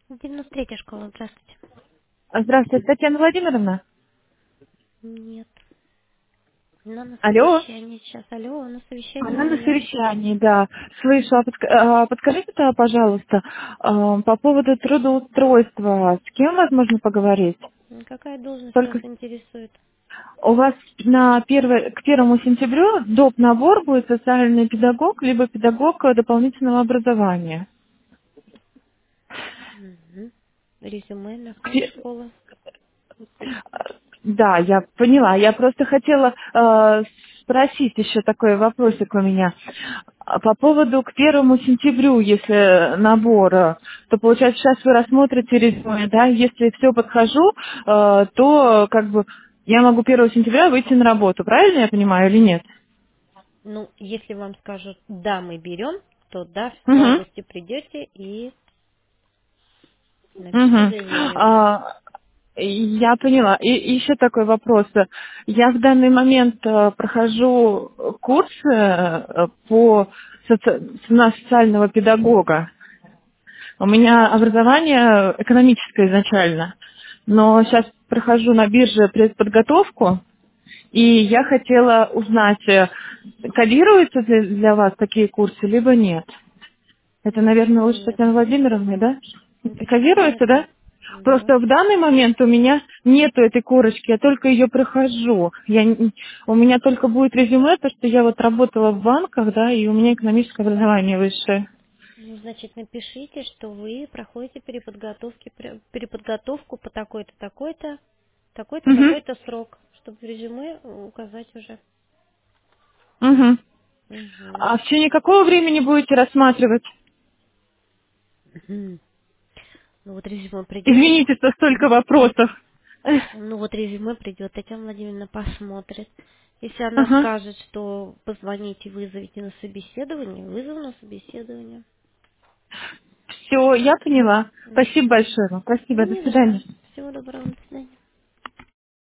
93-я школа, здравствуйте. Здравствуйте, Татьяна Владимировна. Нет. Она на Алло. совещании сейчас. Алло, на совещании Она на нет. совещании, да. Слышу. Подскажите-то, пожалуйста, по поводу трудоустройства, с кем возможно поговорить? Какая должность вас Только интересует? у вас к 1 сентября доп. Набор будет социальный педагог, либо педагог дополнительного образования. Мгм. Резюме на сайт К школы. Да, я поняла. Я просто хотела спросить еще такой вопросик у меня. По поводу к 1 сентября, если набор, то получается сейчас вы рассмотрите резюме, да? Если все подхожу, то как бы я могу 1 сентября выйти на работу, правильно я понимаю или нет? Ну, если вам скажут, да, мы берем, то да, в Угу. августе придете и напишите Угу. заявление уже. Я поняла. И еще такой вопрос. Я в данный момент прохожу курс на социального педагога. У меня образование экономическое изначально, но сейчас прохожу на бирже предподготовку, и я хотела узнать, кодируются для вас такие курсы, либо нет. Это, наверное, лучше Нет. Татьяна Владимировна, да? Ну, почему Кодируется, нет? да? Да. Просто в данный момент у меня нету этой корочки, я только ее прохожу. У меня только будет резюме, то, что я вот работала в банках, да, и у меня экономическое образование высшее. Ну, значит, напишите, что вы проходите переподготовку по такой-то, такой-то, такой-то, Угу, такой-то срок, чтобы в резюме указать уже. угу. Мгм. А в течение какого времени будете рассматривать? Мгм. Ну вот резюме придет, Извините, что столько вопросов. ну вот резюме придет, Татьяна Владимировна посмотрит. Если она Ага. скажет, что позвоните, вызовите на собеседование, вызову на собеседование. Все, я поняла. Спасибо Мгм. большое вам. Спасибо, Да до не за что. свидания. Всего доброго, до свидания.